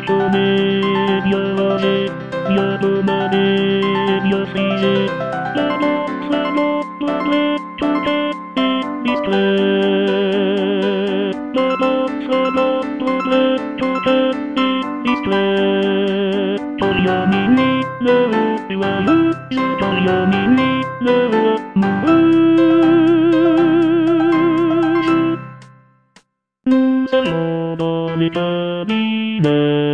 少年よせ、やどまでよしえ、ラノスのブレッドでディスプレイ。ラノスのブレッドでディスプレイ。鳥やみにレオはゆう鳥やみにレオムーセロバニタビレ